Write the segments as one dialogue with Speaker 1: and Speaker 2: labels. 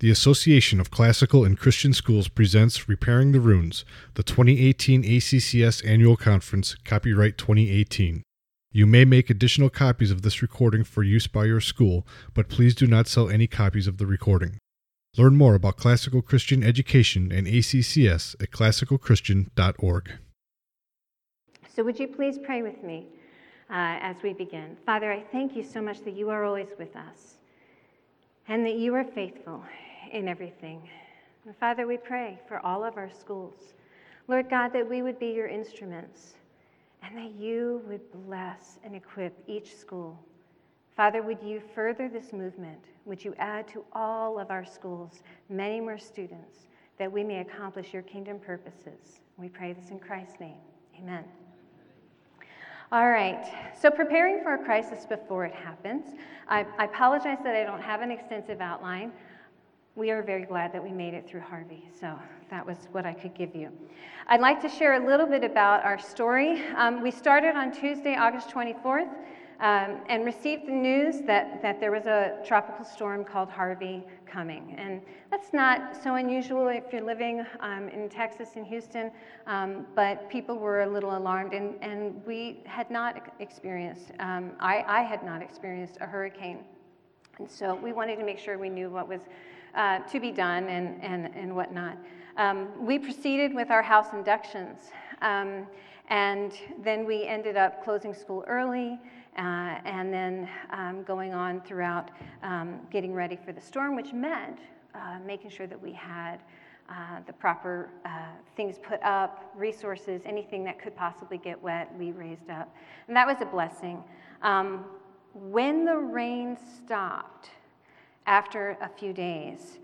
Speaker 1: The Association of Classical and Christian Schools presents Repairing the Runes, the 2018 ACCS Annual Conference, copyright 2018. You may make additional copies of this recording for use by your school, but please do not sell any copies of the recording. Learn more about classical Christian education and ACCS at classicalchristian.org.
Speaker 2: So would you please pray with me as we begin? Father, I thank you so much that you are always with us and that you are faithful in everything. And Father, we pray for all of our schools. Lord God, that we would be your instruments and that you would bless and equip each school. Father, would you further this movement? Would you add to all of our schools many more students that we may accomplish your kingdom purposes? We pray this in Christ's name. Amen. All right, so preparing for a crisis before it happens. I apologize that I don't have an extensive outline. We are very glad that we made it through Harvey, so that was what I could give you. I'd like to share a little bit about our story. We started on Tuesday, August 24th, and received the news that there was a tropical storm called Harvey coming. And that's not so unusual if you're living in Texas and Houston, but people were a little alarmed, and we had not experienced, I had not experienced a hurricane. And so we wanted to make sure we knew what was to be done and whatnot. We proceeded with our house inductions, and then we ended up closing school early, and then going on throughout getting ready for the storm, which meant making sure that we had the proper things put up, resources, anything that could possibly get wet, we raised up. And that was a blessing. When the rain stopped after a few days,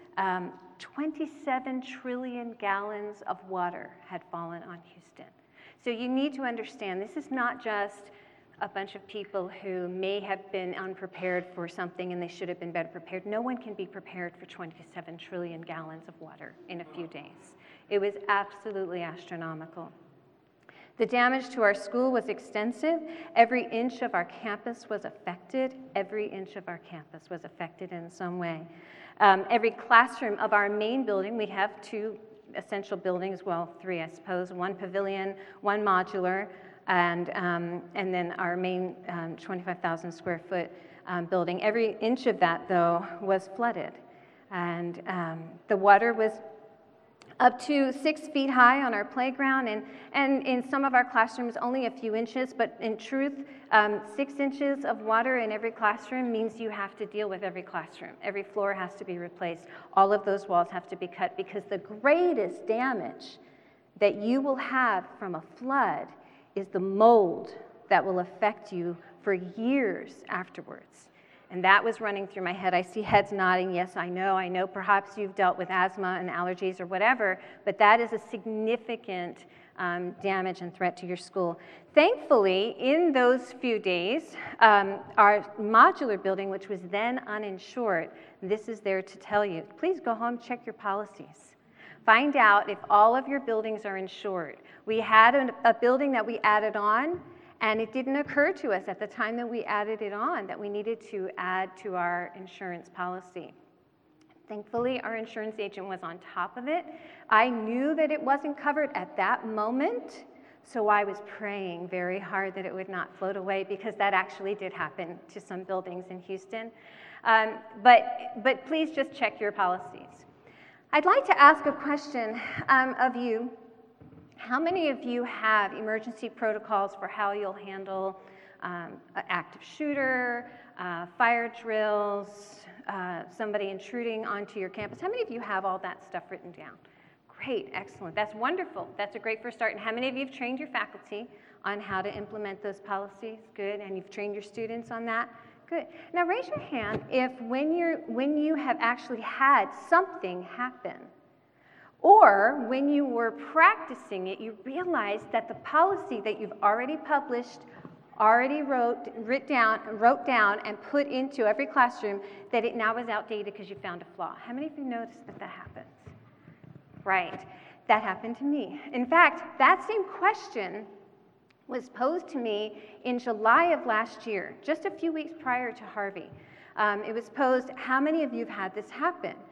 Speaker 2: 27 trillion gallons of water had fallen on Houston. So you need to understand, this is not just a bunch of people who may have been unprepared for something and they should have been better prepared. No one can be prepared for 27 trillion gallons of water in a few days. It was absolutely astronomical. The damage to our school was extensive. Every inch of our campus was affected. Every inch of our campus was affected in some way. Every classroom of our main building, we have two essential buildings, well, three, I suppose, one pavilion, one modular, and then our main 25,000 square foot building. Every inch of that, though, was flooded. And the water was up to 6 feet high on our playground, and in some of our classrooms only a few inches, but in truth, 6 inches of water in every classroom means you have to deal with every classroom. Every floor has to be replaced. All of those walls have to be cut, because the greatest damage that you will have from a flood is the mold that will affect you for years afterwards. And that was running through my head. I see heads nodding. Yes, I know. Perhaps you've dealt with asthma and allergies or whatever, but that is a significant damage and threat to your school. Thankfully, in those few days, our modular building, which was then uninsured, this is there to tell you, please go home, check your policies. Find out if all of your buildings are insured. We had a building that we added on, and it didn't occur to us at the time that we added it on that we needed to add to our insurance policy. Thankfully, our insurance agent was on top of it. I knew that it wasn't covered at that moment, so I was praying very hard that it would not float away, because that actually did happen to some buildings in Houston. But please just check your policies. I'd like to ask a question of you. How many of you have emergency protocols for how you'll handle an active shooter, fire drills, somebody intruding onto your campus? How many of you have all that stuff written down? Great, excellent. That's wonderful. That's a great first start. And how many of you have trained your faculty on how to implement those policies? Good. And you've trained your students on that? Good. Now raise your hand if when you have actually had something happen, or when you were practicing it, you realized that the policy that you've already published, already wrote down and put into every classroom, that it now is outdated because you found a flaw. How many of you noticed that happens? Right. That happened to me. In fact, that same question was posed to me in July of last year, just a few weeks prior to Harvey. It was posed, how many of you have had this happen?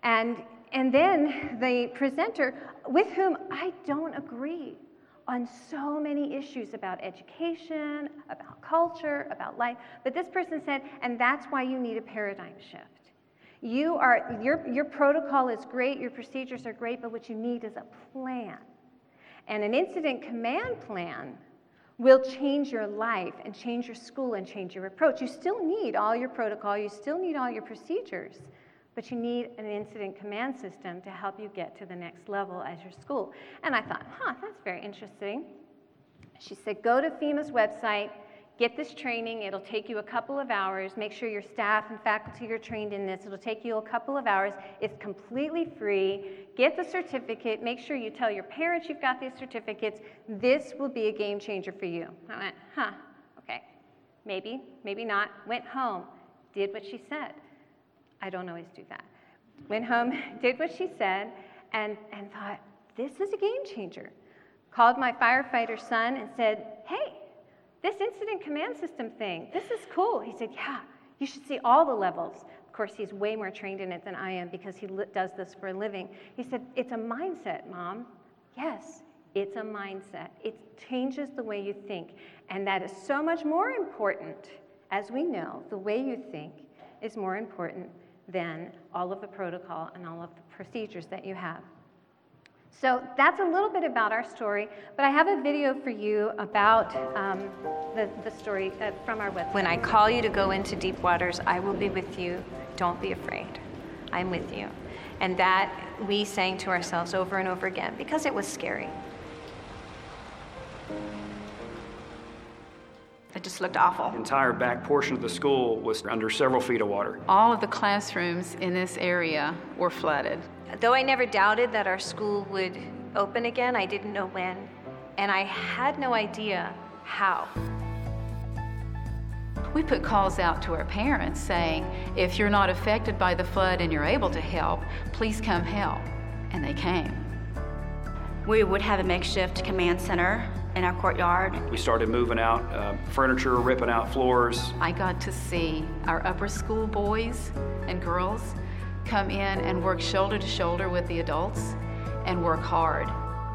Speaker 2: And then the presenter, with whom I don't agree on so many issues about education, about culture, about life, but this person said, and that's why you need a paradigm shift. Your protocol is great, your procedures are great, but what you need is a plan. And an incident command plan will change your life and change your school and change your approach. You still need all your protocol, you still need all your procedures, but you need an incident command system to help you get to the next level as your school. And I thought, that's very interesting. She said, go to FEMA's website, get this training. It'll take you a couple of hours. Make sure your staff and faculty are trained in this. It'll take you a couple of hours. It's completely free. Get the certificate. Make sure you tell your parents you've got these certificates. This will be a game changer for you. I went, okay. Maybe not. Went home, did what she said. I don't always do that. Went home, did what she said, and thought, this is a game changer. Called my firefighter son and said, hey, this incident command system thing, this is cool. He said, yeah, you should see all the levels. Of course, he's way more trained in it than I am because he does this for a living. He said, it's a mindset, Mom. Yes, it's a mindset. It changes the way you think. And that is so much more important, as we know, the way you think is more important than all of the protocol and all of the procedures that you have. So that's a little bit about our story, but I have a video for you about the story from our website. When I call you to go into deep waters, I will be with you. Don't be afraid. I'm with you. And that we sang to ourselves over and over again because it was scary.
Speaker 3: It just looked awful.
Speaker 4: The entire back portion of the school was under several feet of water.
Speaker 3: All of the classrooms in this area were flooded.
Speaker 2: Though I never doubted that our school would open again, I didn't know when, and I had no idea how.
Speaker 3: We put calls out to our parents saying, if you're not affected by the flood and you're able to help, please come help. And they came.
Speaker 5: We would have a makeshift command center in our courtyard.
Speaker 4: We started moving out furniture, ripping out floors.
Speaker 3: I got to see our upper school boys and girls come in and work shoulder to shoulder with the adults and work hard.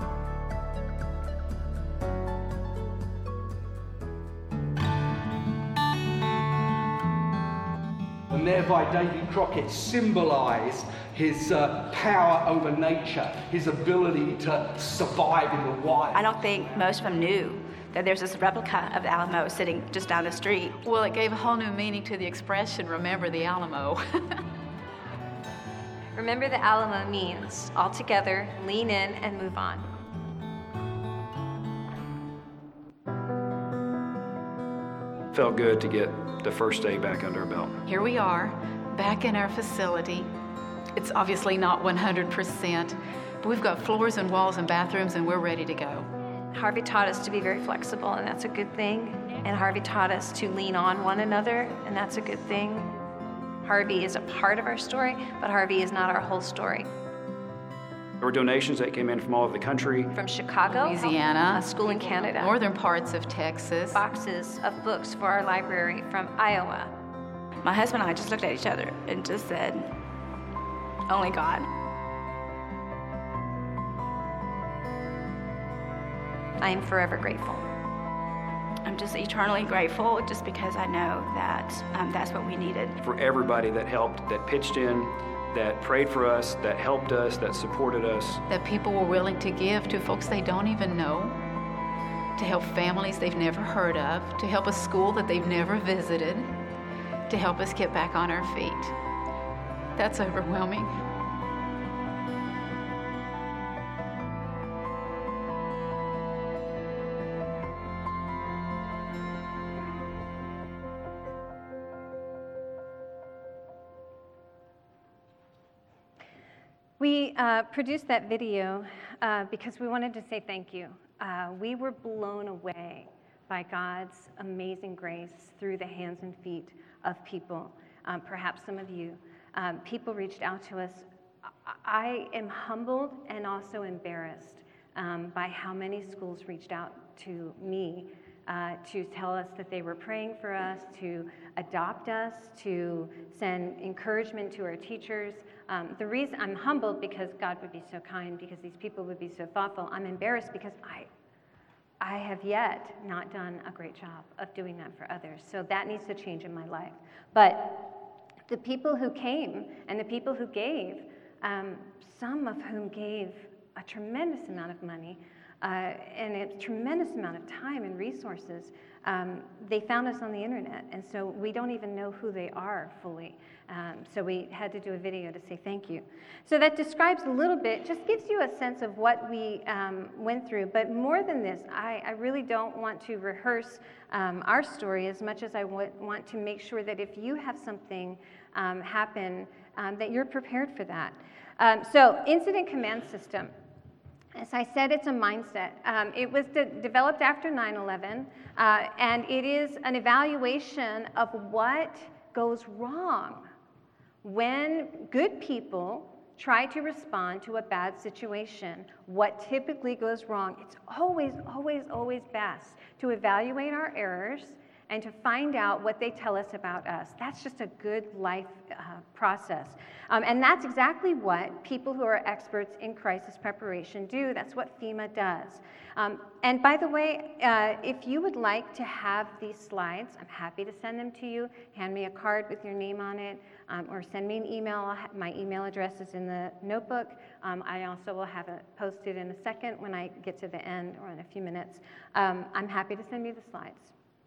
Speaker 6: And thereby Davy Crockett symbolized his power over nature, his ability to survive in the wild.
Speaker 5: I don't think most of them knew that there's this replica of the Alamo sitting just down the street.
Speaker 3: Well, it gave a whole new meaning to the expression, remember the Alamo.
Speaker 2: Remember the Alamo means all together, lean in and move on.
Speaker 4: Felt good to get the first day back under our belt.
Speaker 3: Here we are, back in our facility. It's obviously not 100%, but we've got floors and walls and bathrooms and we're ready to go.
Speaker 2: Harvey taught us to be very flexible, and that's a good thing. And Harvey taught us to lean on one another, and that's a good thing. Harvey is a part of our story, but Harvey is not our whole story.
Speaker 4: There were donations that came in from all over the country.
Speaker 2: From Chicago,
Speaker 3: Louisiana,
Speaker 2: a school in Canada,
Speaker 3: northern parts of Texas,
Speaker 2: boxes of books for our library from Iowa.
Speaker 5: My husband and I just looked at each other and just said, only God.
Speaker 2: I am forever grateful.
Speaker 5: I'm just eternally grateful just because I know that that's what we needed.
Speaker 4: For everybody that helped, that pitched in, that prayed for us, that helped us, that supported us.
Speaker 3: That people were willing to give to folks they don't even know, to help families they've never heard of, to help a school that they've never visited, to help us get back on our feet. That's overwhelming.
Speaker 2: We produced that video because we wanted to say thank you. We were blown away by God's amazing grace through the hands and feet of people, perhaps some of you. People reached out to us. I am humbled and also embarrassed by how many schools reached out to me to tell us that they were praying for us, to adopt us, to send encouragement to our teachers. The reason I'm humbled because God would be so kind, because these people would be so thoughtful. I'm embarrassed because I have yet not done a great job of doing that for others. So that needs to change in my life. But the people who came and the people who gave, some of whom gave a tremendous amount of money and a tremendous amount of time and resources, they found us on the internet, and so we don't even know who they are fully. So we had to do a video to say thank you. So that describes a little bit, just gives you a sense of what we went through. But more than this, I really don't want to rehearse our story as much as I want to make sure that if you have something happen, that you're prepared for that. So Incident Command System. As I said, it's a mindset. It was developed after 9/11, and it is an evaluation of what goes wrong when good people try to respond to a bad situation. What typically goes wrong? It's always, always, always best to evaluate our errors and to find out what they tell us about us. That's just a good life process. And that's exactly what people who are experts in crisis preparation do. That's what FEMA does. And by the way, if you would like to have these slides, I'm happy to send them to you. Hand me a card with your name on it, or send me an email. My email address is in the notebook. I also will have it posted in a second when I get to the end, or in a few minutes. I'm happy to send you the slides.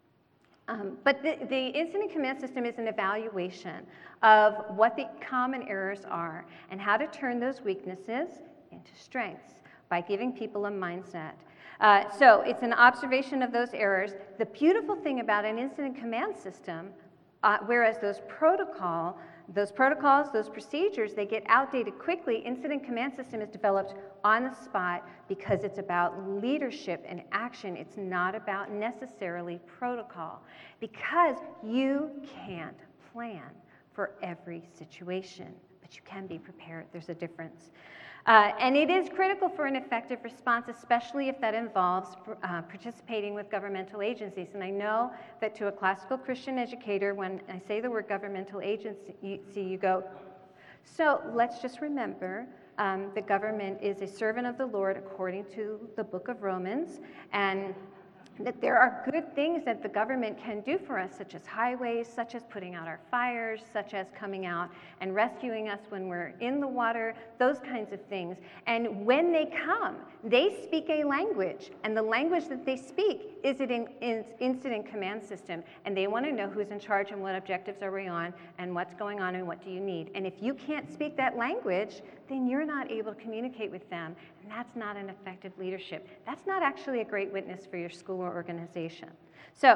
Speaker 2: But the Incident Command System is an evaluation of what the common errors are and how to turn those weaknesses into strengths by giving people a mindset. So it's an observation of those errors. The beautiful thing about an Incident Command System, whereas those protocols, those procedures, they get outdated quickly. Incident Command System is developed on the spot because it's about leadership and action. It's not about necessarily protocol, because you can't plan for every situation, but you can be prepared. There's a difference. And it is critical for an effective response, especially if that involves participating with governmental agencies. And I know that to a classical Christian educator, when I say the word governmental agency, you go, so let's just remember the government is a servant of the Lord according to the book of Romans, and that there are good things that the government can do for us, such as highways, such as putting out our fires, such as coming out and rescuing us when we're in the water, those kinds of things. And when they come, they speak a language, and the language that they speak is an Incident Command System, and they want to know who's in charge and what objectives are we on and what's going on and what do you need. And if you can't speak that language, then you're not able to communicate with them, and that's not an effective leadership. That's not actually a great witness for your school or organization. So,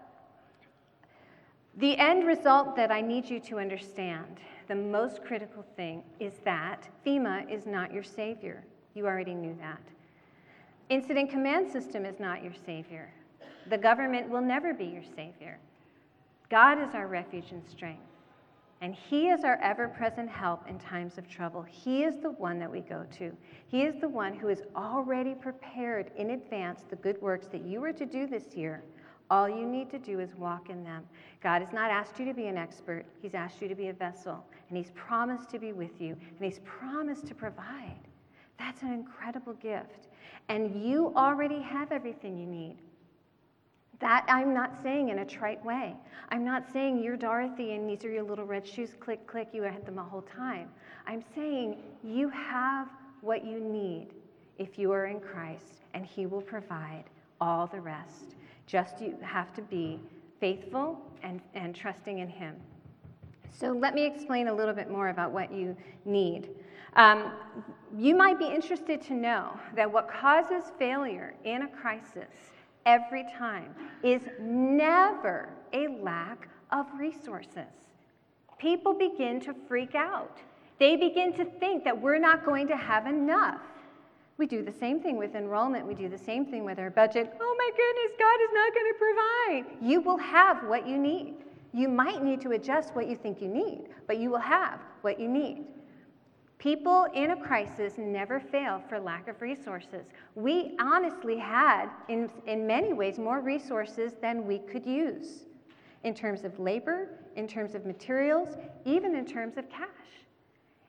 Speaker 2: the end result that I need you to understand, the most critical thing, is that FEMA is not your savior. You already knew that. Incident Command System is not your savior. The government will never be your savior. God is our refuge and strength. And He is our ever-present help in times of trouble. He is the one that we go to. He is the one who has already prepared in advance the good works that you are to do this year. All you need to do is walk in them. God has not asked you to be an expert. He's asked you to be a vessel. And He's promised to be with you. And He's promised to provide. That's an incredible gift. And you already have everything you need. That I'm not saying in a trite way. I'm not saying you're Dorothy and these are your little red shoes, click, click, you had them the whole time. I'm saying you have what you need if you are in Christ, and He will provide all the rest. Just you have to be faithful and trusting in Him. So let me explain a little bit more about what you need. You might be interested to know that what causes failure in a crisis every time is never a lack of resources. People begin to freak out. They begin to think that we're not going to have enough. We do the same thing with enrollment. We do the same thing with our budget. Oh my goodness, God is not going to provide. You will have what you need. You might need to adjust what you think you need, but you will have what you need. People in a crisis never fail for lack of resources. We honestly had, in many ways, more resources than we could use in terms of labor, in terms of materials, even in terms of cash.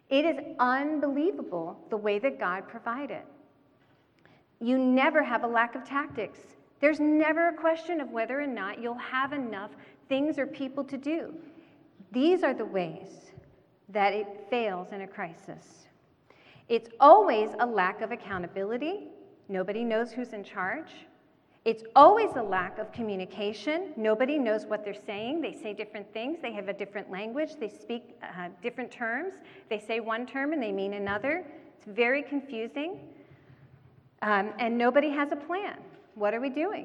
Speaker 2: It is unbelievable the way that God provided. You never have a lack of tactics. There's never a question of whether or not you'll have enough things or people to do. These are the ways that it fails in a crisis. It's always a lack of accountability. Nobody knows who's in charge. It's always a lack of communication. Nobody knows what they're saying. They say different things. They have a different language. They speak different terms. They say one term and they mean another. It's very confusing. And nobody has a plan. What are we doing?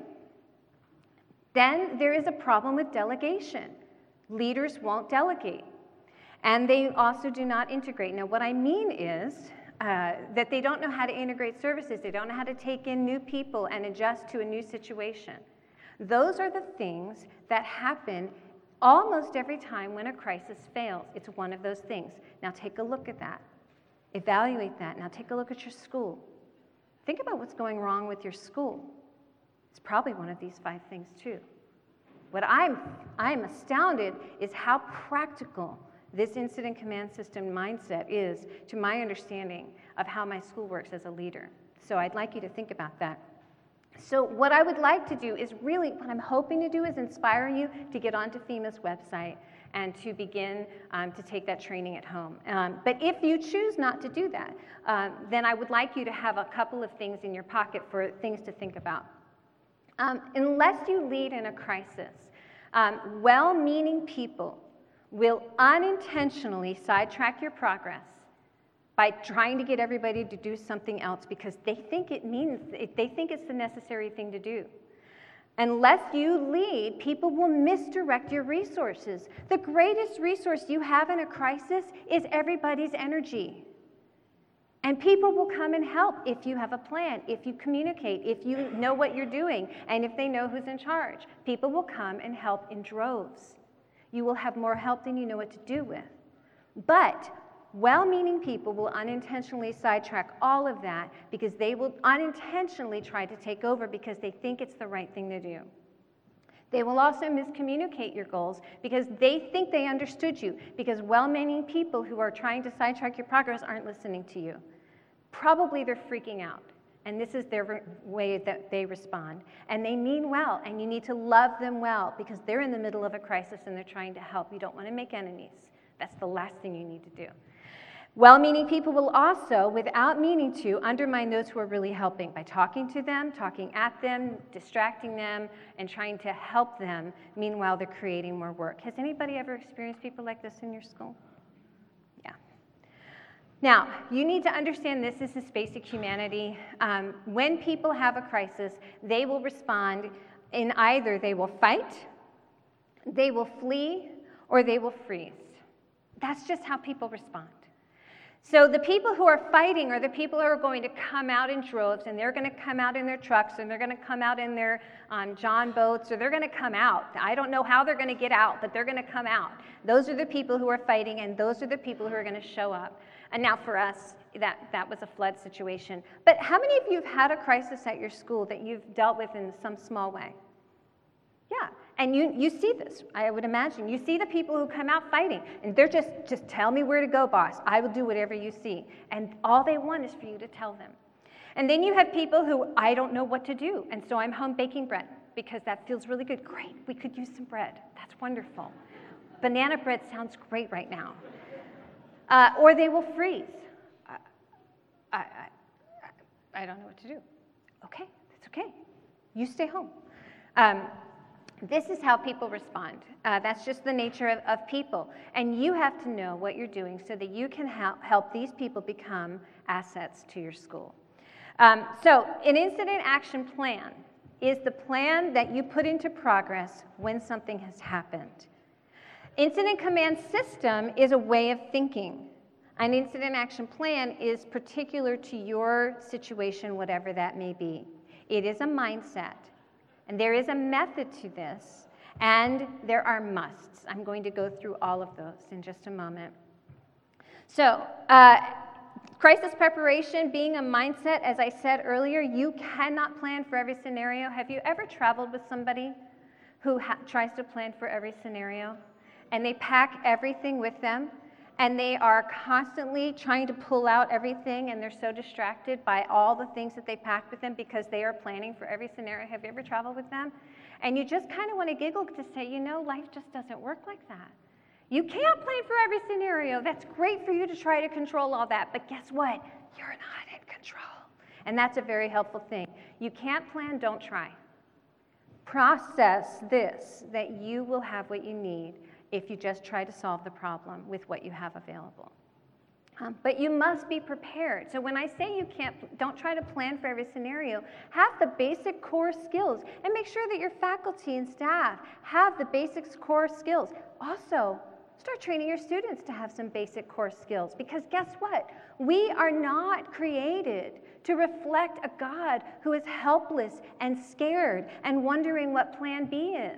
Speaker 2: Then there is a problem with delegation. Leaders won't delegate. And they also do not integrate. Now, what I mean is that they don't know how to integrate services. They don't know how to take in new people and adjust to a new situation. Those are the things that happen almost every time when a crisis fails. It's one of those things. Now take a look at that. Evaluate that. Now take a look at your school. Think about what's going wrong with your school. It's probably one of these 5 things too. What I'm astounded is how practical this incident command system mindset is to my understanding of how my school works as a leader. So I'd like you to think about that. So what I would like to do is really, what I'm hoping to do is inspire you to get onto FEMA's website and to begin to take that training at home. But if you choose not to do that, then I would like you to have a couple of things in your pocket for things to think about. Unless you lead in a crisis, well-meaning people will unintentionally sidetrack your progress by trying to get everybody to do something else because they think it's the necessary thing to do. Unless you lead, people will misdirect your resources. The greatest resource you have in a crisis is everybody's energy. And people will come and help if you have a plan, if you communicate, if you know what you're doing, and if they know who's in charge. People will come and help in droves. You will have more help than you know what to do with. But well-meaning people will unintentionally sidetrack all of that because they will unintentionally try to take over because they think it's the right thing to do. They will also miscommunicate your goals because they think they understood you, because well-meaning people who are trying to sidetrack your progress aren't listening to you. Probably they're freaking out, and this is their way that they respond. And they mean well, and you need to love them well because they're in the middle of a crisis and they're trying to help. You don't want to make enemies. That's the last thing you need to do. Well-meaning people will also, without meaning to, undermine those who are really helping by talking to them, talking at them, distracting them, and trying to help them. Meanwhile, they're creating more work. Has anybody ever experienced people like this in your school? Yeah. Now, you need to understand this is this basic humanity. When people have a crisis, they will respond in either they will fight, they will flee, or they will freeze. That's just how people respond. So the people who are fighting are the people who are going to come out in droves, and they're going to come out in their trucks, and they're going to come out in their John boats, or they're going to come out. I don't know how they're going to get out, but they're going to come out. Those are the people who are fighting, and those are the people who are going to show up. And now for us, that was a flood situation. But how many of you have had a crisis at your school that you've dealt with in some small way? Yeah. And you see this, I would imagine. You see the people who come out fighting, and they're just tell me where to go, boss. I will do whatever you see. And all they want is for you to tell them. And then you have people who, I don't know what to do, and so I'm home baking bread because that feels really good. Great, we could use some bread. That's wonderful. Banana bread sounds great right now. Or they will freeze. I don't know what to do. Okay, that's okay. You stay home. This is how people respond. That's just the nature of people. And you have to know what you're doing so that you can help these people become assets to your school. So an incident action plan is the plan that you put into progress when something has happened. Incident command system is a way of thinking. An incident action plan is particular to your situation, whatever that may be. It is a mindset. And there is a method to this, and there are musts. I'm going to go through all of those in just a moment. So, crisis preparation being a mindset, as I said earlier, you cannot plan for every scenario. Have you ever traveled with somebody who tries to plan for every scenario? And they pack everything with them, and they are constantly trying to pull out everything, and they're so distracted by all the things that they packed with them because they are planning for every scenario. Have you ever traveled with them? And you just kind of want to giggle to say, you know, life just doesn't work like that. You can't plan for every scenario. That's great for you to try to control all that, but guess what? You're not in control. And that's a very helpful thing. You can't plan, don't try. Process this, that you will have what you need if you just try to solve the problem with what you have available. But you must be prepared. So when I say don't try to plan for every scenario, have the basic core skills and make sure that your faculty and staff have the basic core skills. Also, start training your students to have some basic core skills, because guess what? We are not created to reflect a God who is helpless and scared and wondering what plan B is.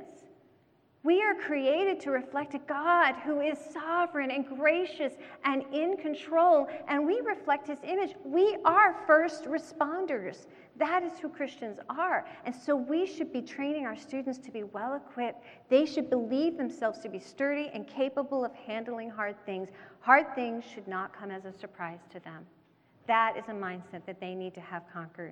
Speaker 2: We are created to reflect a God who is sovereign and gracious and in control, and we reflect his image. We are first responders. That is who Christians are. And so we should be training our students to be well equipped. They should believe themselves to be sturdy and capable of handling hard things. Hard things should not come as a surprise to them. That is a mindset that they need to have conquered.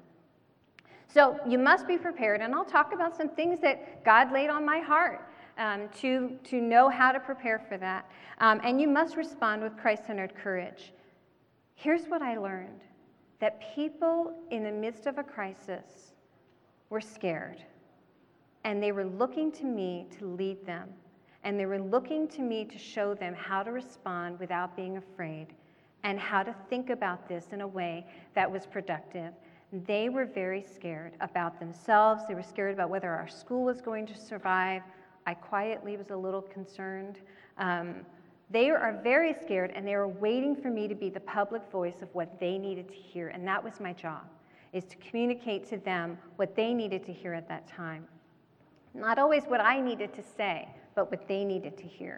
Speaker 2: So you must be prepared, and I'll talk about some things that God laid on my heart to know how to prepare for that. And you must respond with Christ-centered courage. Here's what I learned, that people in the midst of a crisis were scared, and they were looking to me to lead them, and they were looking to me to show them how to respond without being afraid and how to think about this in a way that was productive. They were very scared about themselves. They were scared about whether our school was going to survive. I quietly was a little concerned. They are very scared, and they were waiting for me to be the public voice of what they needed to hear, and that was my job, is to communicate to them what they needed to hear at that time. Not always what I needed to say, but what they needed to hear.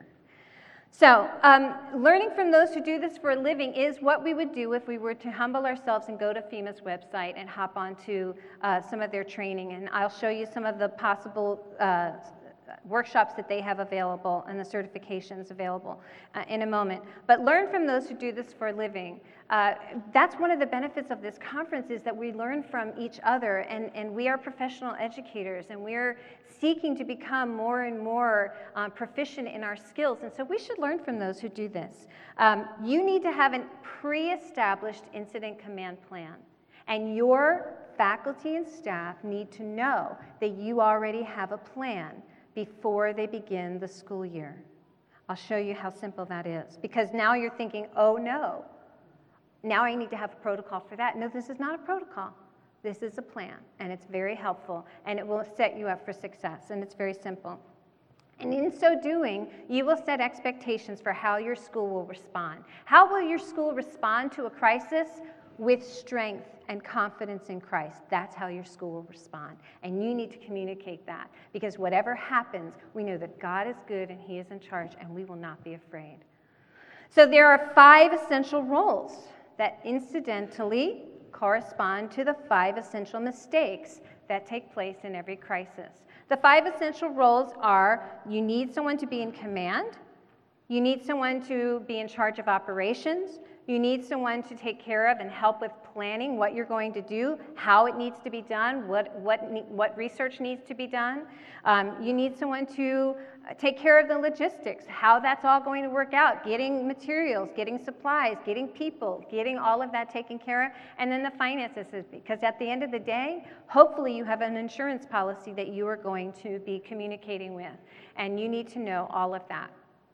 Speaker 2: So, learning from those who do this for a living is what we would do if we were to humble ourselves and go to FEMA's website and hop onto some of their training, and I'll show you some of the possible workshops that they have available and the certifications available in a moment. But learn from those who do this for a living. That's one of the benefits of this conference, is that we learn from each other, and we are professional educators, and we're seeking to become more and more proficient in our skills, and so we should learn from those who do this. You need to have a pre-established incident command plan, and your faculty and staff need to know that you already have a plan before they begin the school year. I'll show you how simple that is, because now you're thinking, oh no, now I need to have a protocol for that. No, this is not a protocol. This is a plan, and it's very helpful, and it will set you up for success, and it's very simple. And in so doing, you will set expectations for how your school will respond. How will your school respond to a crisis? With strength and confidence in Christ. That's how your school will respond. And you need to communicate that, because whatever happens, we know that God is good and he is in charge, and we will not be afraid. So there are 5 essential roles that incidentally correspond to the 5 essential mistakes that take place in every crisis. The 5 essential roles are: you need someone to be in command, you need someone to be in charge of operations, you need someone to take care of and help with planning what you're going to do, how it needs to be done, what research needs to be done. You need someone to take care of the logistics, how that's all going to work out, getting materials, getting supplies, getting people, getting all of that taken care of, and then the finances, because at the end of the day, hopefully you have an insurance policy that you are going to be communicating with, and you need to know all of that.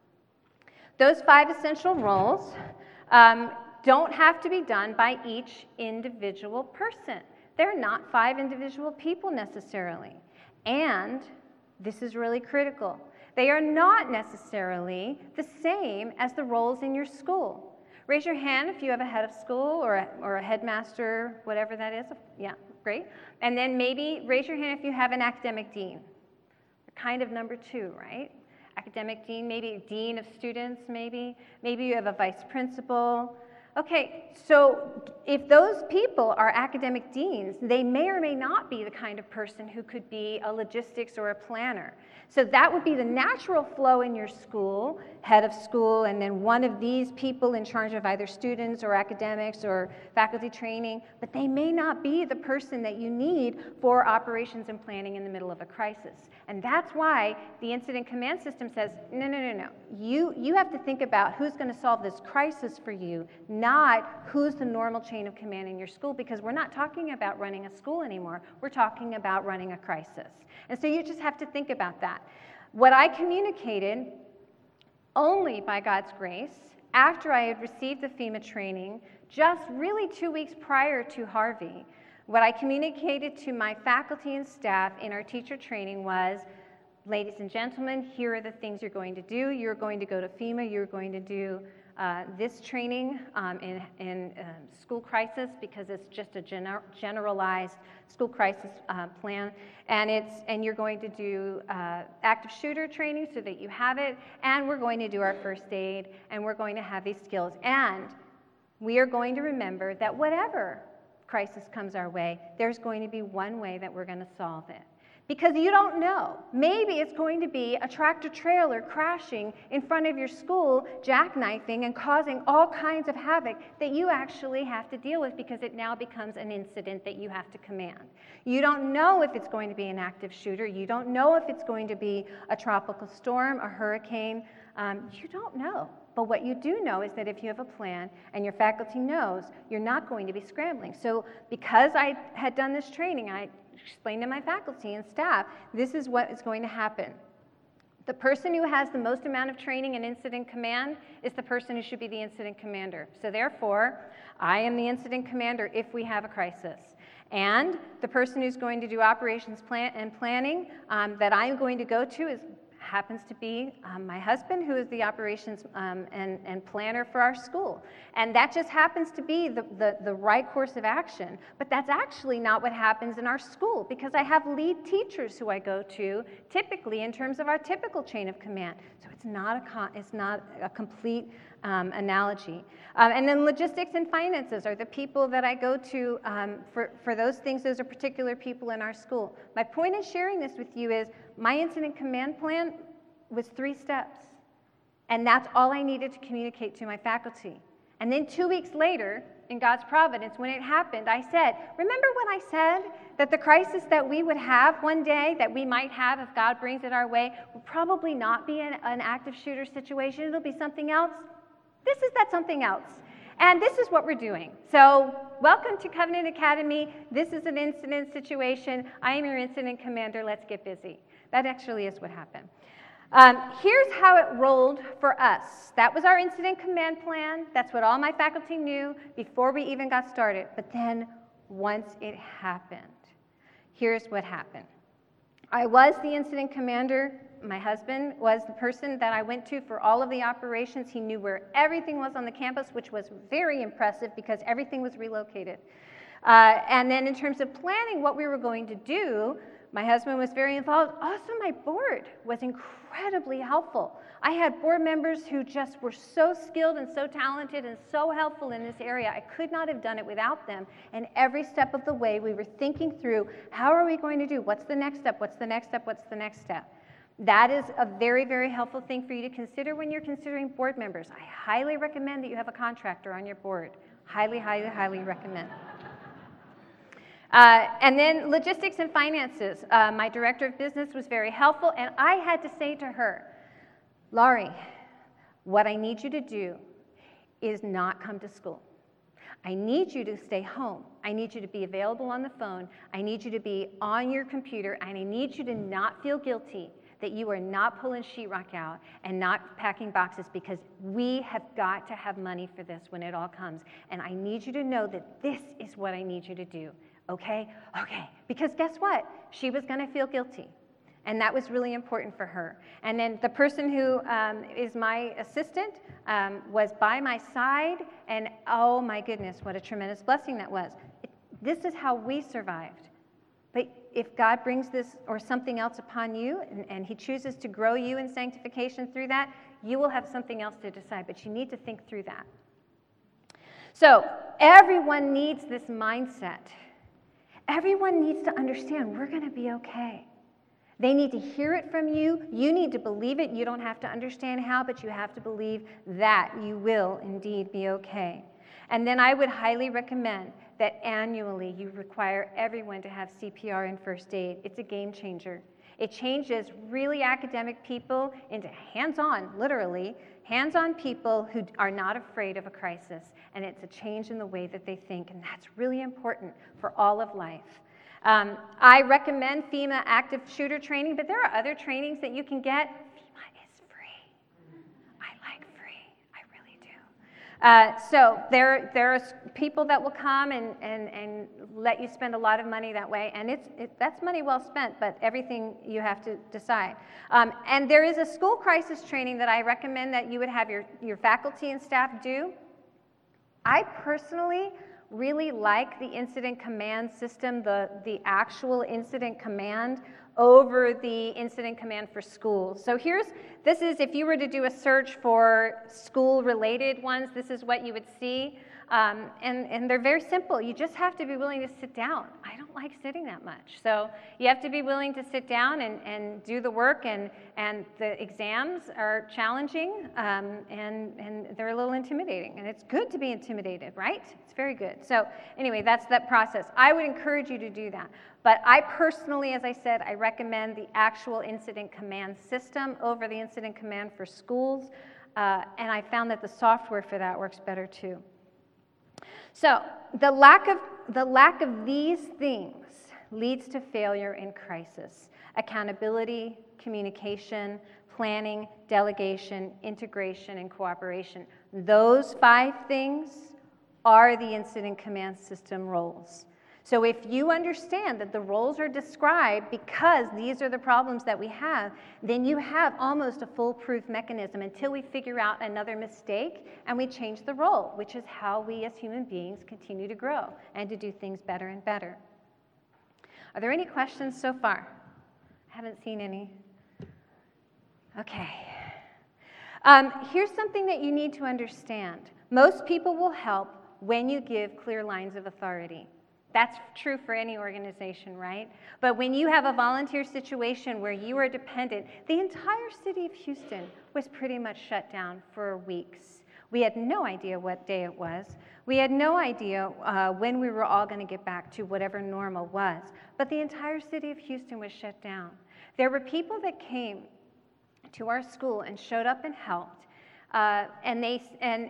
Speaker 2: Those 5 essential roles don't have to be done by each individual person. They're not 5 individual people necessarily. And this is really critical. They are not necessarily the same as the roles in your school. Raise your hand if you have a head of school or a headmaster, whatever that is. Yeah, great. And then maybe raise your hand if you have an academic dean. Kind of number 2, right? Academic dean, maybe dean of students, maybe. Maybe you have a vice principal. Okay, so if those people are academic deans, they may or may not be the kind of person who could be a logistics or a planner. So that would be the natural flow in your school, head of school, and then one of these people in charge of either students or academics or faculty training, but they may not be the person that you need for operations and planning in the middle of a crisis. And that's why the incident command system says, no. You have to think about who's going to solve this crisis for you, not who's the normal chain of command in your school, because we're not talking about running a school anymore. We're talking about running a crisis. And so you just have to think about that. What I communicated, only by God's grace, after I had received the FEMA training, just really 2 weeks prior to Harvey, what I communicated to my faculty and staff in our teacher training was, ladies and gentlemen, here are the things you're going to do. You're going to go to FEMA. You're going to do this training in school crisis, because it's just a generalized school crisis plan, and you're going to do active shooter training so that you have it, and we're going to do our first aid, and we're going to have these skills, and we are going to remember that whatever crisis comes our way, there's going to be one way that we're going to solve it. Because you don't know. Maybe it's going to be a tractor trailer crashing in front of your school, jackknifing and causing all kinds of havoc that you actually have to deal with, because it now becomes an incident that you have to command. You don't know if it's going to be an active shooter. You don't know if it's going to be a tropical storm, a hurricane. You don't know. But what you do know is that if you have a plan and your faculty knows, you're not going to be scrambling. So because I had done this training, I explained to my faculty and staff, this is what is going to happen. The person who has the most amount of training in incident command is the person who should be the incident commander. So therefore, I am the incident commander if we have a crisis. And the person who's going to do operations planning that I'm going to go to happens to be my husband, who is the operations and planner for our school. And that just happens to be the right course of action. But that's actually not what happens in our school, because I have lead teachers who I go to, typically in terms of our typical chain of command. So it's not a complete analogy. And then logistics and finances are the people that I go to for those things. Those are particular people in our school. My point in sharing this with you is my incident command plan was 3 steps. And that's all I needed to communicate to my faculty. And then 2 weeks later, in God's providence, when it happened, I said, remember when I said that the crisis that we would have one day, that we might have if God brings it our way, will probably not be an active shooter situation. It'll be something else. This is that something else. And this is what we're doing. So welcome to Covenant Academy. This is an incident situation. I am your incident commander. Let's get busy. That actually is what happened. Here's how it rolled for us. That was our incident command plan. That's what all my faculty knew before we even got started. But then once it happened, here's what happened. I was the incident commander. My husband was the person that I went to for all of the operations. He knew where everything was on the campus, which was very impressive because everything was relocated. And then in terms of planning what we were going to do, my husband was very involved. Also, my board was incredibly helpful. I had board members who just were so skilled and so talented and so helpful in this area. I could not have done it without them. And every step of the way, we were thinking through, how are we going to do? What's the next step? What's the next step? What's the next step? That is a very, very helpful thing for you to consider when you're considering board members. I highly recommend that you have a contractor on your board. Highly, highly, highly recommend. And then logistics and finances. My director of business was very helpful, and I had to say to her, Laurie, what I need you to do is not come to school. I need you to stay home. I need you to be available on the phone. I need you to be on your computer, and I need you to not feel guilty that you are not pulling sheetrock out and not packing boxes, because we have got to have money for this when it all comes. And I need you to know that this is what I need you to do. Okay? Okay. Because guess what? She was going to feel guilty. And that was really important for her. And then the person who is my assistant was by my side. And oh my goodness, what a tremendous blessing that was. This is how we survived. But if God brings this or something else upon you, and he chooses to grow you in sanctification through that, you will have something else to decide. But you need to think through that. So everyone needs this mindset. Everyone needs to understand we're going to be okay. They need to hear it from you. You need to believe it. You don't have to understand how, but you have to believe that you will indeed be okay. And then I would highly recommend that annually you require everyone to have CPR and first aid. It's a game changer. It changes really academic people into hands-on, literally, hands-on people who are not afraid of a crisis. And it's a change in the way that they think, and that's really important for all of life. I recommend FEMA active shooter training, but there are other trainings that you can get. FEMA is free. I like free. I really do. So there are people that will come and let you spend a lot of money that way, and that's money well spent, but everything you have to decide. And there is a school crisis training that I recommend that you would have your faculty and staff do. I personally really like the incident command system, the actual incident command over the incident command for schools. So this is if you were to do a search for school-related ones, this is what you would see. And they're very simple. You just have to be willing to sit down. I don't like sitting that much. So you have to be willing to sit down and do the work, and the exams are challenging, and they're a little intimidating. And it's good to be intimidated, right? It's very good. So anyway, that's that process. I would encourage you to do that. But I personally, as I said, I recommend the actual incident command system over the incident command for schools. And I found that the software for that works better too. So the lack of these things leads to failure in crisis. Accountability, communication, planning, delegation, integration, and cooperation. Those 5 things are the incident command system roles. So if you understand that the roles are described because these are the problems that we have, then you have almost a foolproof mechanism until we figure out another mistake and we change the role, which is how we as human beings continue to grow and to do things better and better. Are there any questions so far? I haven't seen any. Okay. Here's something that you need to understand. Most people will help when you give clear lines of authority. That's true for any organization, right? But when you have a volunteer situation where you are dependent, the entire city of Houston was pretty much shut down for weeks. We had no idea what day it was. We had no idea when we were all going to get back to whatever normal was. But the entire city of Houston was shut down. There were people that came to our school and showed up and helped. And they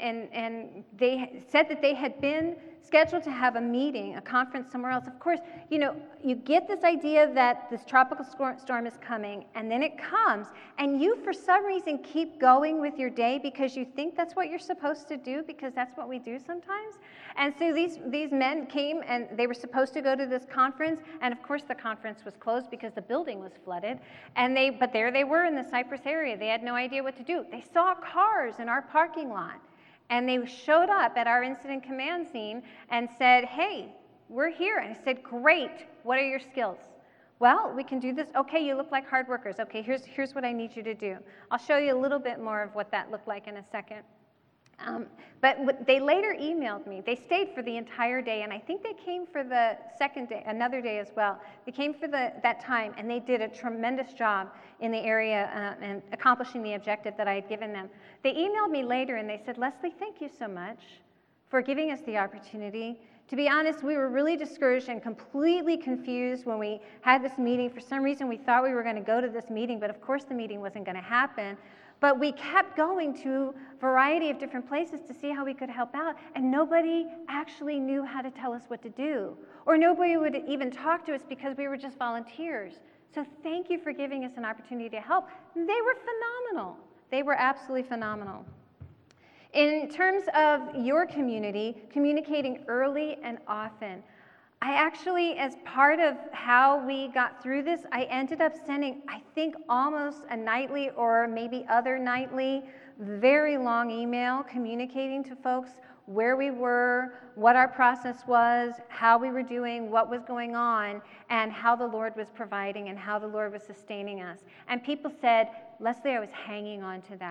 Speaker 2: said that they had been scheduled to have a meeting, a conference somewhere else. Of course, you get this idea that this tropical storm is coming, and then it comes, and you, for some reason, keep going with your day because you think that's what you're supposed to do, because that's what we do sometimes. And so these men came, and they were supposed to go to this conference, and of course the conference was closed because the building was flooded. But there they were in the Cypress area. They had no idea what to do. They saw cars in our parking lot. And they showed up at our incident command scene and said, "Hey, we're here." And I said, "Great, what are your skills?" "Well, we can do this." "Okay, you look like hard workers. Okay, here's what I need you to do." I'll show you a little bit more of what that looked like in a second. But they later emailed me. They stayed for the entire day, and I think they came for the second day, another day as well. They came for that time, and they did a tremendous job in the area and accomplishing the objective that I had given them. They emailed me later, and they said, "Leslie, thank you so much for giving us the opportunity. To be honest, we were really discouraged and completely confused when we had this meeting. For some reason, we thought we were going to go to this meeting, but of course the meeting wasn't going to happen. But we kept going to a variety of different places to see how we could help out, and nobody actually knew how to tell us what to do. Or nobody would even talk to us because we were just volunteers. So thank you for giving us an opportunity to help." They were phenomenal. They were absolutely phenomenal. In terms of your community, communicating early and often, I actually, as part of how we got through this, I ended up sending, I think, almost a nightly or maybe other nightly, very long email communicating to folks where we were, what our process was, how we were doing, what was going on, and how the Lord was providing and how the Lord was sustaining us. And people said, "Leslie, I was hanging on to that.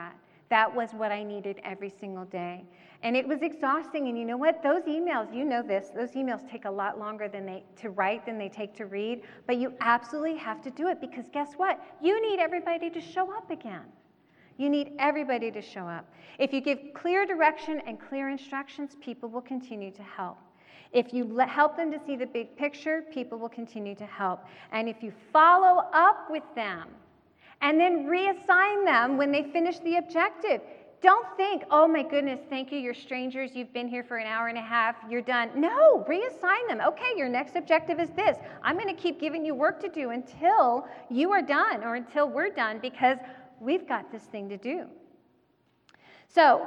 Speaker 2: That was what I needed every single day. And it was exhausting. And you know what? Those emails, you know this, those emails take a lot longer to write than they take to read. But you absolutely have to do it because guess what? You need everybody to show up again. You need everybody to show up. If you give clear direction and clear instructions, people will continue to help. If you help them to see the big picture, people will continue to help. And if you follow up with them and then reassign them when they finish the objective, don't think, oh my goodness, thank you, you're strangers, you've been here for an hour and a half, you're done. No, reassign them. Okay, your next objective is this. I'm going to keep giving you work to do until you are done or until we're done because we've got this thing to do. So,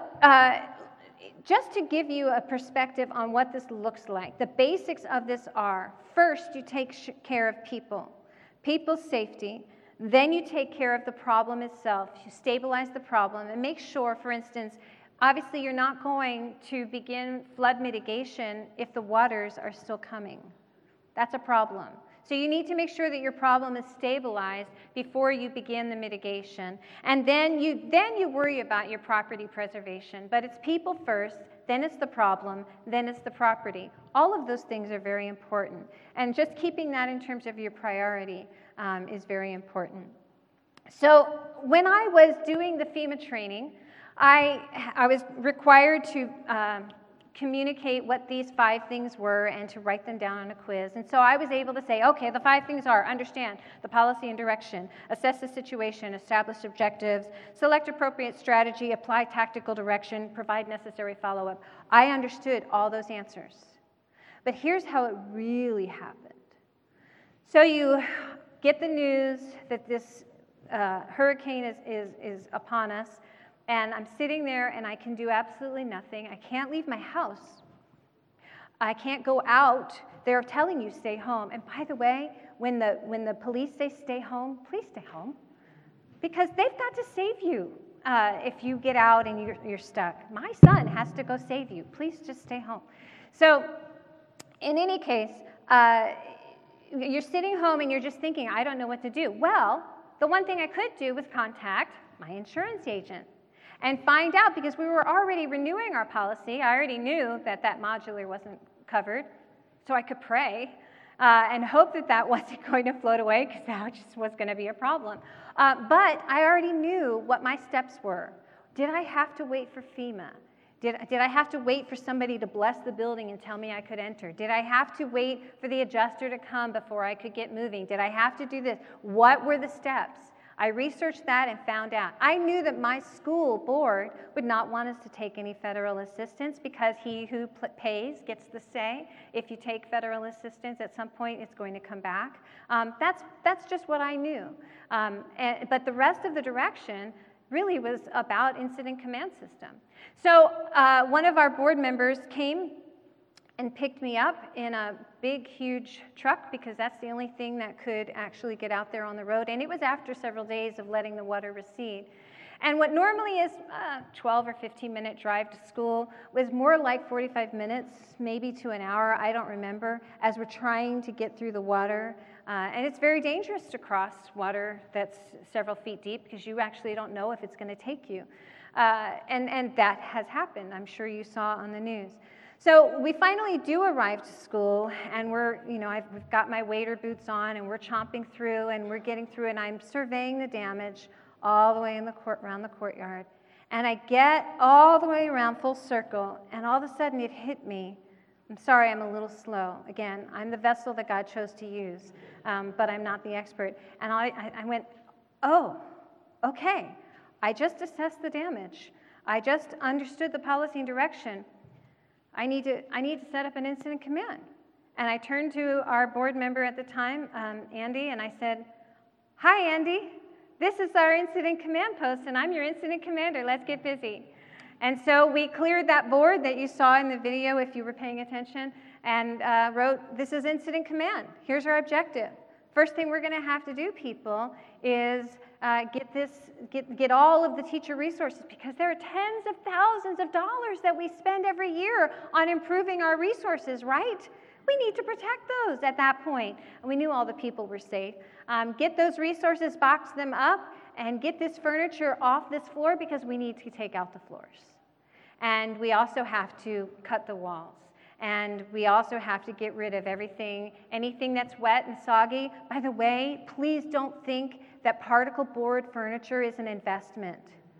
Speaker 2: just to give you a perspective on what this looks like, the basics of this are, first, you take care of people, people's safety. Then you take care of the problem itself. You stabilize the problem and make sure, for instance, obviously you're not going to begin flood mitigation if the waters are still coming. That's a problem. So you need to make sure that your problem is stabilized before you begin the mitigation. And then you worry about your property preservation. But it's people first, then it's the problem, then it's the property. All of those things are very important. And just keeping that in terms of your priority is very important. So when I was doing the FEMA training, I was required to communicate what these 5 things were and to write them down on a quiz. And so I was able to say, okay, the 5 things are understand the policy and direction, assess the situation, establish objectives, select appropriate strategy, apply tactical direction, provide necessary follow-up. I understood all those answers. But here's how it really happened. So you get the news that this hurricane is upon us, and I'm sitting there and I can do absolutely nothing. I can't leave my house. I can't go out. They're telling you stay home. And by the way, when the police say stay home, please stay home. Because they've got to save you if you get out and you're stuck. My son has to go save you. Please just stay home. So in any case, you're sitting home and you're just thinking, I don't know what to do. Well, the one thing I could do was contact my insurance agent and find out, because we were already renewing our policy. I already knew that modular wasn't covered, so I could pray and hope that wasn't going to float away, because that just was going to be a problem. But I already knew what my steps were. Did I have to wait for FEMA? Did I have to wait for somebody to bless the building and tell me I could enter? Did I have to wait for the adjuster to come before I could get moving? Did I have to do this? What were the steps? I researched that and found out. I knew that my school board would not want us to take any federal assistance, because he who pays gets the say. If you take federal assistance, at some point it's going to come back. That's just what I knew. But the rest of the direction really was about incident command system. So one of our board members came and picked me up in a big, huge truck, because that's the only thing that could actually get out there on the road. And it was after several days of letting the water recede. And what normally is a 12 or 15-minute drive to school was more like 45 minutes, maybe to an hour, I don't remember, as we're trying to get through the water. And it's very dangerous to cross water that's several feet deep, because you actually don't know if it's going to take you. And that has happened. I'm sure you saw on the news. So we finally do arrive to school, and we've got my waiter boots on, and we're chomping through, and we're getting through, and I'm surveying the damage all the way in the around the courtyard. And I get all the way around full circle, and all of a sudden it hit me. I'm sorry, I'm a little slow. Again, I'm the vessel that God chose to use, but I'm not the expert. And I went, oh, okay. I just assessed the damage. I just understood the policy and direction. I need to set up an incident command. And I turned to our board member at the time, Andy, and I said, hi, Andy. This is our incident command post, and I'm your incident commander. Let's get busy. And so we cleared that board that you saw in the video, if you were paying attention, and wrote, this is incident command. Here's our objective. First thing we're going to have to do, people, is get all of the teacher resources, because there are tens of thousands of dollars that we spend every year on improving our resources, right? We need to protect those at that point. And we knew all the people were safe. Get those resources, box them up, and get this furniture off this floor because we need to take out the floors. And we also have to cut the walls. And we also have to get rid of anything that's wet and soggy. By the way, please don't think that particle board furniture is an investment.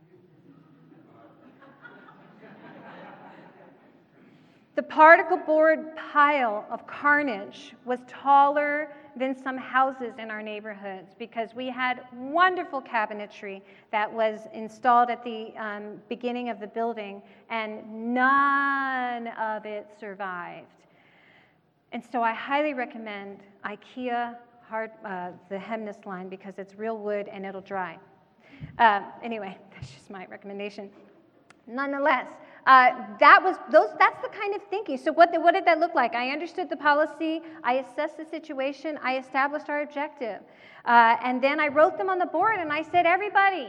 Speaker 2: The particle board pile of carnage was taller than some houses in our neighborhoods because we had wonderful cabinetry that was installed at the beginning of the building, and none of it survived. And so I highly recommend IKEA the Hemnes line because it's real wood and it'll dry. Anyway, that's just my recommendation. Nonetheless, that's the kind of thinking. So what did that look like? I understood the policy. I assessed the situation. I established our objective. And then I wrote them on the board and I said, everybody,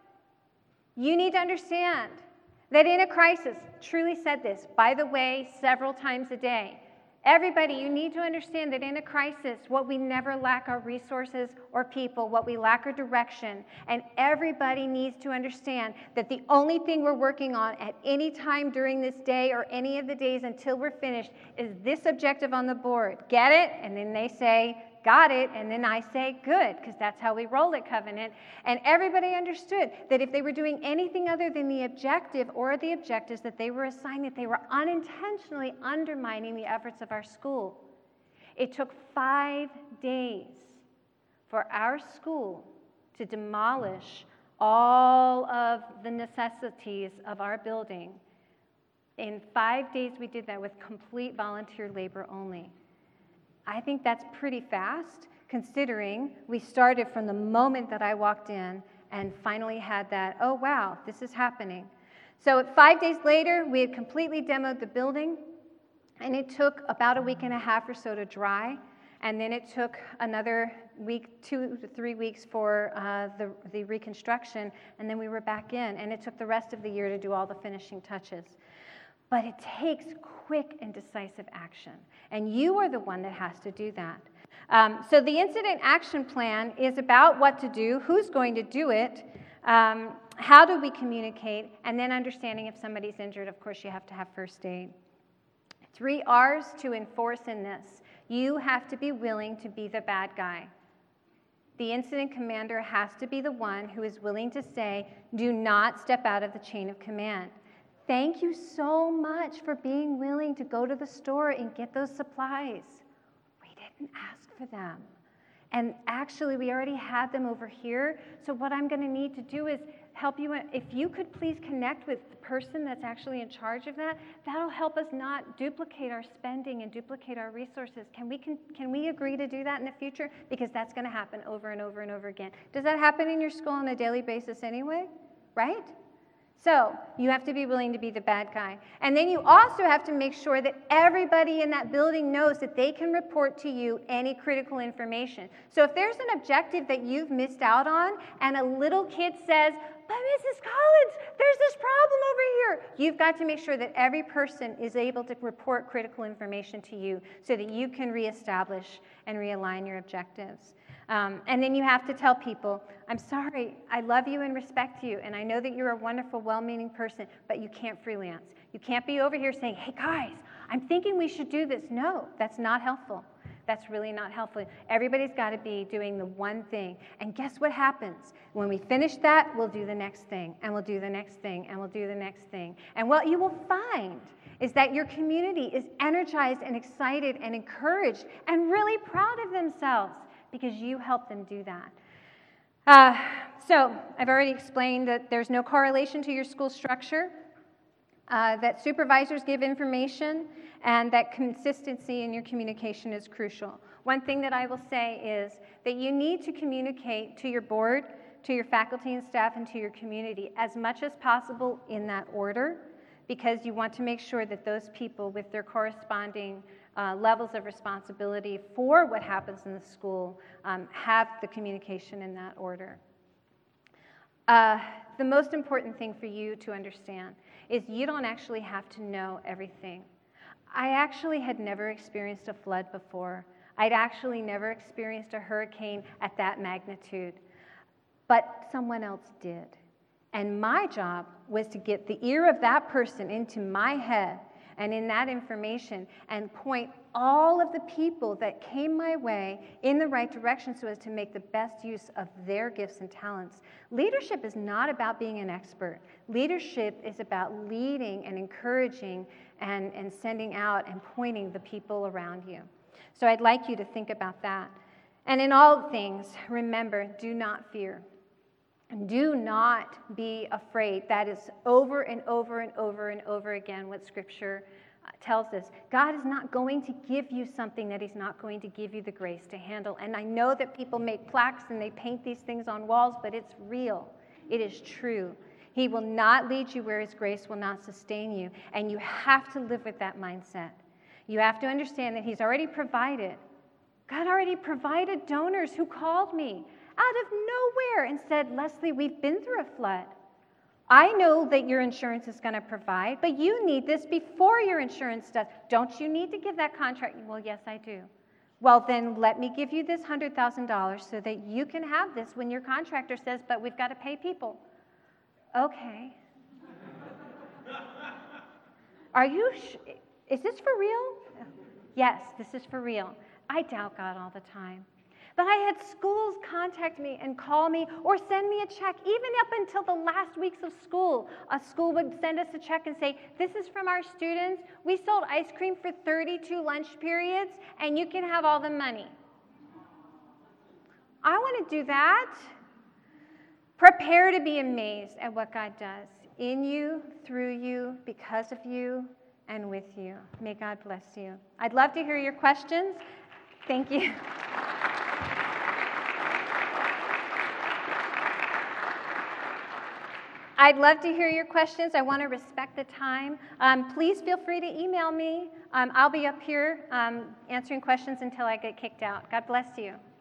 Speaker 2: you need to understand that in a crisis, truly said this, by the way, several times a day, everybody, you need to understand that in a crisis, what we never lack are resources or people. What we lack are direction. And everybody needs to understand that the only thing we're working on at any time during this day or any of the days until we're finished is this objective on the board. Get it? And then they say, got it. And then I say, good, because that's how we roll at Covenant. And everybody understood that if they were doing anything other than the objective or the objectives that they were assigned, that they were unintentionally undermining the efforts of our school. It took 5 days for our school to demolish all of the necessities of our building. In 5 days, we did that with complete volunteer labor only. I think that's pretty fast, considering we started from the moment that I walked in and finally had that, oh, wow, this is happening. So 5 days later, we had completely demoed the building, and it took about a week and a half or so to dry, and then it took another week, 2 to 3 weeks for the reconstruction, and then we were back in, and it took the rest of the year to do all the finishing touches. But it takes quick and decisive action, and you are the one that has to do that. So the incident action plan is about what to do, who's going to do it, how do we communicate, and then understanding if somebody's injured. Of course, you have to have first aid. 3 R's to enforce in this. You have to be willing to be the bad guy. The incident commander has to be the one who is willing to say, do not step out of the chain of command. Thank you so much for being willing to go to the store and get those supplies. We didn't ask for them. And actually, we already had them over here. So what I'm going to need to do is help you. If you could please connect with the person that's actually in charge of that, that'll help us not duplicate our spending and duplicate our resources. Can we agree to do that in the future? Because that's going to happen over and over and over again. Does that happen in your school on a daily basis anyway? Right? So you have to be willing to be the bad guy. And then you also have to make sure that everybody in that building knows that they can report to you any critical information. So if there's an objective that you've missed out on and a little kid says, but Mrs. Collins, there's this problem over here, you've got to make sure that every person is able to report critical information to you so that you can reestablish and realign your objectives. And then you have to tell people, I'm sorry, I love you and respect you, and I know that you're a wonderful, well-meaning person, but you can't freelance. You can't be over here saying, hey guys, I'm thinking we should do this. No, that's not helpful. That's really not helpful. Everybody's got to be doing the one thing. And guess what happens? When we finish that, we'll do the next thing, and we'll do the next thing, and we'll do the next thing. And what you will find is that your community is energized and excited and encouraged and really proud of themselves because you help them do that. So I've already explained that there's no correlation to your school structure, that supervisors give information, and that consistency in your communication is crucial. One thing that I will say is that you need to communicate to your board, to your faculty and staff, and to your community as much as possible in that order, because you want to make sure that those people with their corresponding levels of responsibility for what happens in the school have the communication in that order. The most important thing for you to understand is you don't actually have to know everything. I actually had never experienced a flood before. I'd actually never experienced a hurricane at that magnitude. but someone else did. And my job was to get the ear of that person into my head and in that information and point all of the people that came my way in the right direction so as to make the best use of their gifts and talents. Leadership is not about being an expert. Leadership is about leading and encouraging and sending out and pointing the people around you. So I'd like you to think about that. And in all things, remember, do not fear. Do not be afraid. That is over and over and over and over again what Scripture tells us. God is not going to give you something that He's not going to give you the grace to handle. And I know that people make plaques and they paint these things on walls, but it's real. It is true. He will not lead you where His grace will not sustain you. And you have to live with that mindset. You have to understand that He's already provided. God already provided donors who called me out of nowhere and said, Leslie, we've been through a flood. I know that your insurance is going to provide, but you need this before your insurance does. Don't you need to give that contract? Well, yes, I do. Well, then let me give you this $100,000 so that you can have this when your contractor says, but we've got to pay people. Okay. Is this for real? Yes, this is for real. I doubt God all the time. But I had schools contact me and call me or send me a check. Even up until the last weeks of school, a school would send us a check and say, this is from our students. We sold ice cream for 32 lunch periods, and you can have all the money. I want to do that. Prepare to be amazed at what God does in you, through you, because of you, and with you. May God bless you. I'd love to hear your questions. Thank you. I'd love to hear your questions. I want to respect the time. Please feel free to email me. I'll be up here answering questions until I get kicked out. God bless you.